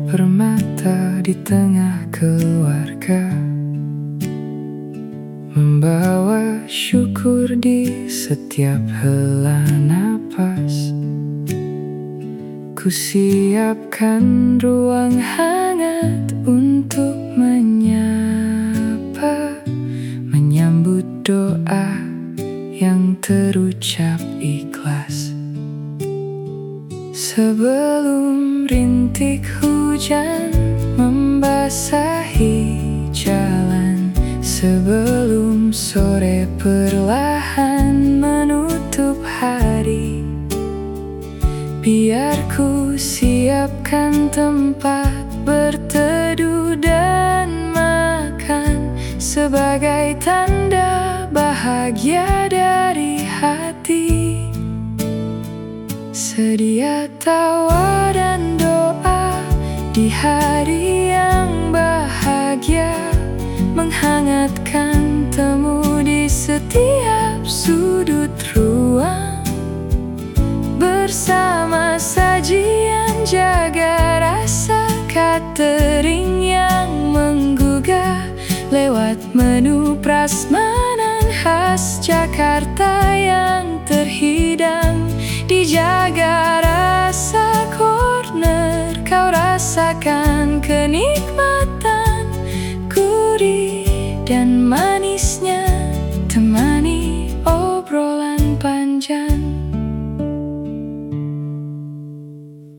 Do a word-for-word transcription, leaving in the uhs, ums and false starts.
permata di tengah keluarga, membawa syukur di setiap hela napas. Ku siapkan ruang hangat untuk menyapa, menyambut doa yang terucap ikhlas. Sebelum rintik hujan membasahi jalan, sebelum sore perlahan menutup hari, biar ku siapkan tempat berteduh dan makan sebagai tanda bahagia dari hati. Sedia tawa dan doa di hari yang bahagia, menghangatkan temu di setiap sudut ruang. Bersama sajian jaga rasa catering yang menggugah, lewat menu prasmanan khas Jakarta yang terhidang, dijaga rasa kopi